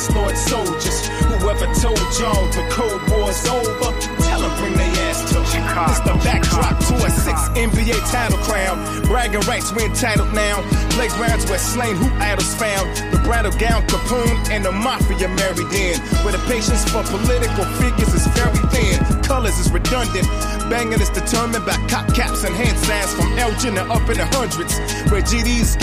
Lord soldiers. Whoever told y'all the Cold War's over, tell them bring their ass to Chicago. It's the backdrop to a 6th NBA title crown. Bragging rights, we entitled now. Playgrounds where slain who idols found. The bridal gown Capone and the mafia married in. Where the patience for political figures is very thin. Colors is redundant. Banging is determined by cop caps and hand signs from Elgin and up in the hundreds. Where GDs